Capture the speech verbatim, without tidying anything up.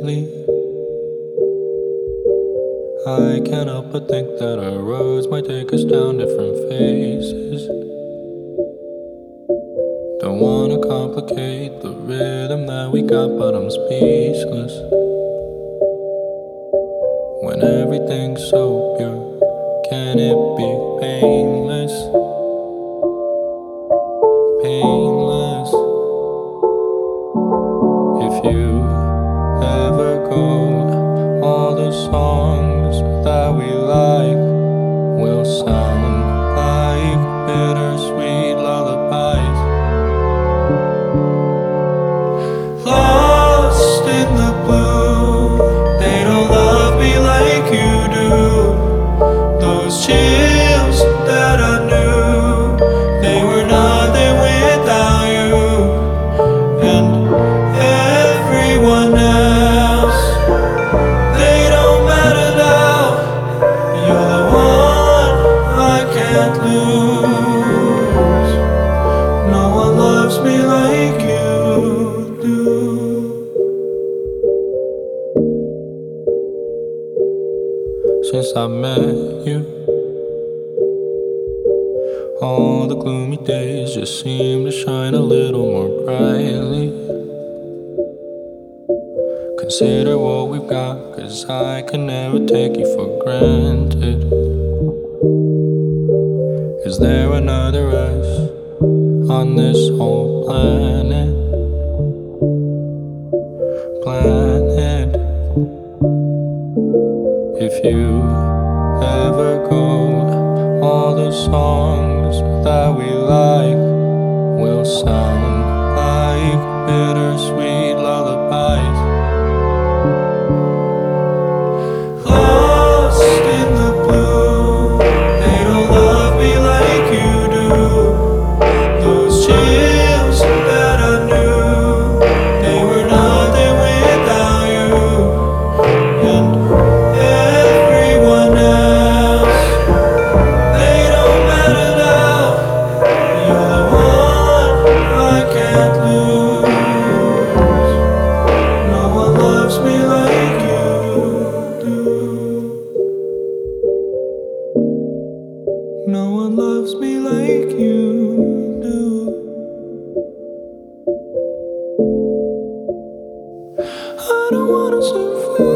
lately. I can't help but think that our roads might take us down different phases. Don't wanna complicate the rhythm that we got, but I'm speechless. When everything's so pure, can it be painless? Painless. If you ever go, all the songs that we like will sound like bittersweet lullabies. Lost in the blue, they don't love me like you do. Those chills that I knew, they were nothing without you. And everyone else, they don't matter now. You're the one I can't lose. No one loves me like you do. Since I met you, all the gloomy days just seem to shine a little more brightly. Consider what we've got, 'cause I can never take you for granted. Is there another us on this whole planet? Planet. If you ever go, all the songs that we like will sound like bittersweet lullabies. Lost in the blue, they don't love me like you do. Those chills that I knew, they were nothing without you. And everyone else, they don't matter now. You're the one I can't lose. No one loves me like you do. No one loves me like you do. I don't wanna sing for